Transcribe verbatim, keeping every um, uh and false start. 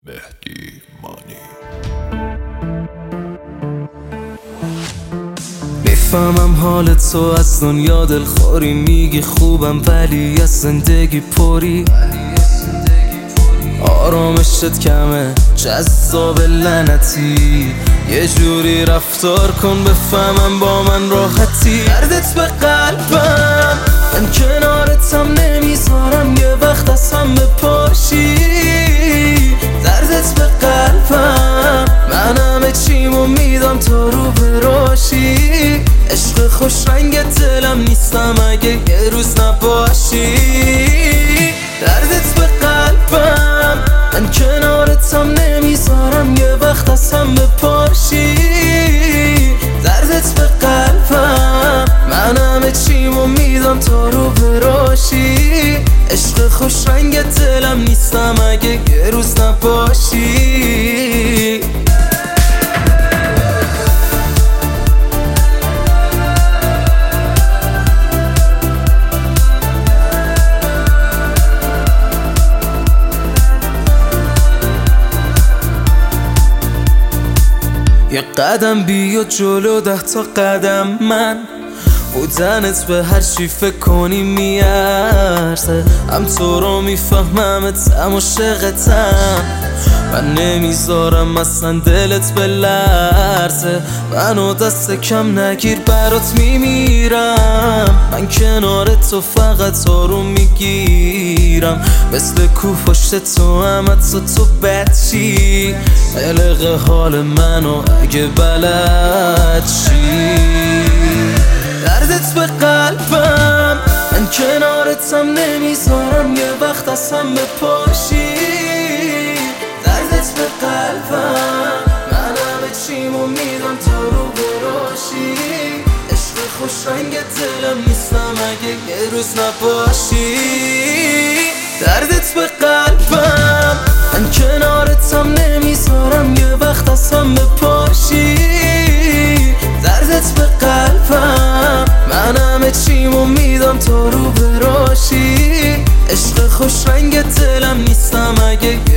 مهدی مانی. میفهمم حال تو از دنیا دلخوری، میگی خوبم ولی از زندگی پری. آرامشت کمه جذاب لعنتی، یه جوری رفتار کن بفهمم با من راحتی. دردت به قلبم، من کنارتم نمیذارم یه وقت از هم بپاشی. دردت به قلبم، من همه چیمو میدم تا رو براشی. عشق خوش رنگ دلم نیستم اگه یه روز نباشی. دردت به قلبم، من کنارتم نمیذارم یه وقت از هم بپاشی. دردت به قلبم، من همه چیمو میدم تا رو براشی. عشق خوش رنگ دلم نیستم اگه یه روز نباشی. یه قدم بیا جلو، ده تا قدم من. بودنت به هر چی فکر کنی میارزه. هم تو رو میفهممت هم عاشقتم. من نمیذارم اصلا دلت بلرزه. منو دست کم نگیر برات میمیرم. من کنار تو فقط آروم میگیرم، مثل کوه پشت تو هم حتی تو بچی. قلق حال منو اگه بلد چی. دردت به قلبم، من کنارتم نمیذارم یه وقت از هم بپاشی. دردت به قلبم، من همه چیمو میدم تا رو براشی. عشق خوش رنگ دلم نیستم اگه یه روز نباشی. دردت به قلبم، من کنارتم نمیذارم یه وقت از هم بپاشی. دردت به قلبم، من همه چیمو میدم تا رو براشی. عشق خوش رنگ دلم نیستم اگه